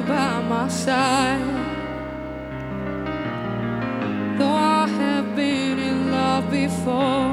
by my side. Though I have been in love before,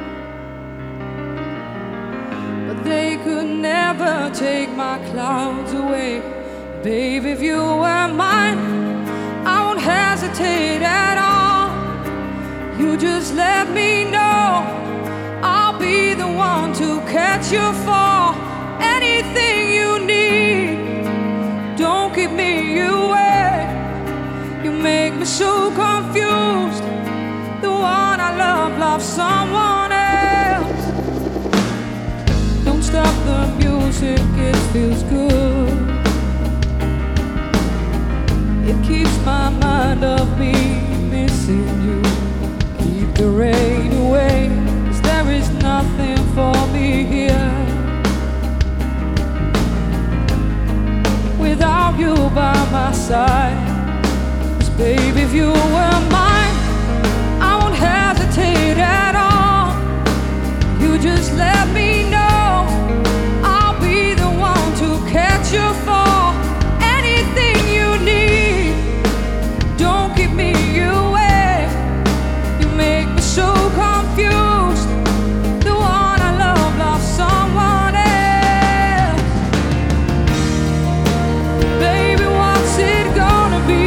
but they could never take my clouds away. Babe, if you were mine, I won't hesitate at all. You just let me know, I'll be the one to catch your fall. Anything you need, don't keep me away. You make me so confused. The one I love loves someone else. Don't stop the music, it feels good. It keeps my mind off me missing you. Keep the rain away, 'cause there is nothing for me here without you by my side. 'Cause baby, if you were mine, I won't hesitate at all. You just let me know, I'll be the one to catch your fall. Anything you need, don't keep me away. You make me so confused. The one I love loves someone else. Baby, what's it gonna be?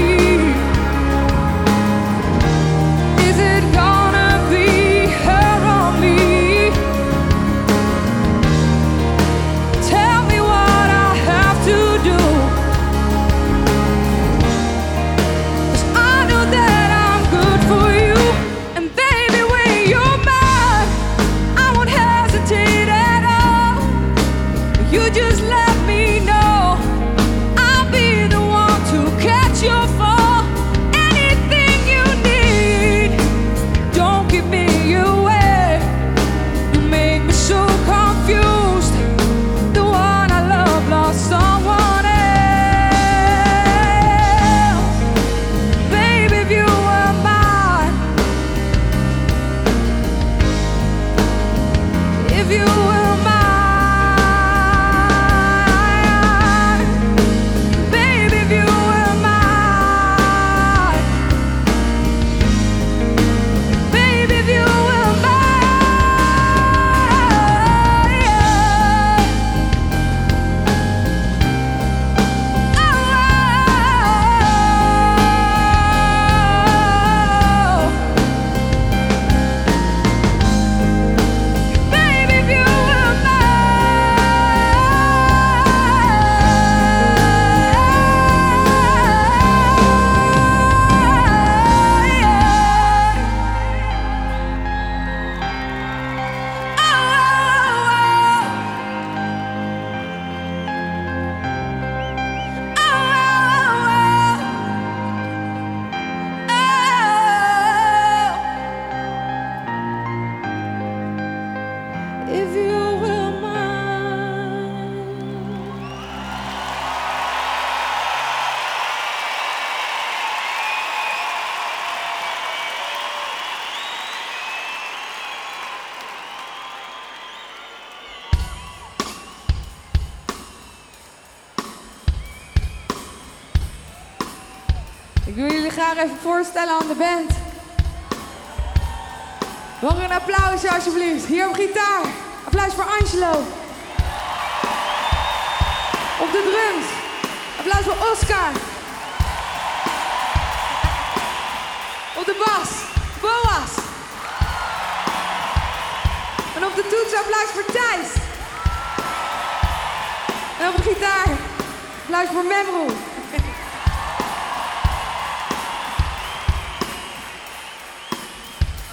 Is it gonna be her or me? Tell me what I have to do, 'cause I know that I'm good for you. And baby, when you're mine, I won't hesitate at all. You just let me know, I'll be the one to catch your fall. Anything you need, don't keep me away. You make me so confused. The one I love lost someone else. Baby, if you were mine, if you were mine, baby, if you were mine, baby, if you were mine, baby, if you were if you were mine. Ik wil jullie graag even voorstellen aan de band. Mag er een applausje alsjeblieft? Hier op gitaar. Applaus voor Angelo. Op de drums. Applaus voor Oscar. Op de bas, Boas. En op de toets applaus voor Thijs. En op de gitaar applaus voor Memro.